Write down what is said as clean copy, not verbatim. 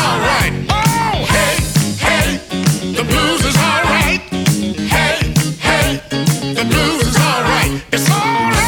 alright. Oh, hey, hey, the blues is alright. Hey, hey, the blues is alright. It's alright.